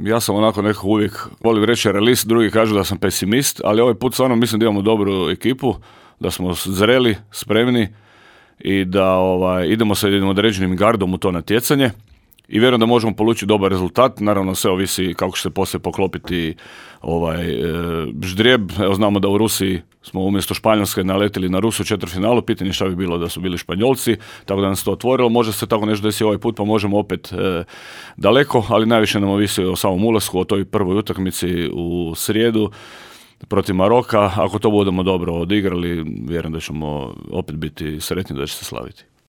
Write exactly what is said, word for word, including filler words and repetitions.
Ja sam onako nekako uvijek volim reći realist, drugi kažu da sam pesimist, ali ovaj put stvarno mislim da imamo dobru ekipu, da smo zreli, spremni i da ovaj, idemo sa jednim određenim gardom u to natjecanje i vjerujem da možemo polučiti dobar rezultat. Naravno sve ovisi kako će se poslije poklopiti ovaj, e, ždrijeb. Evo, znamo da u Rusiji smo umjesto Španjolske naletili na Rusu u četvrtfinalu, pitanje šta bi bilo da su bili Španjolci, tako da nam se to otvorilo. Može se tako nešto desiti ovaj put, pa možemo opet e, daleko, ali najviše nam ovisi o samom ulasku, o toj prvoj utakmici u srijedu protiv Maroka. Ako to budemo dobro odigrali, vjerujem da ćemo opet biti sretni da će se slaviti.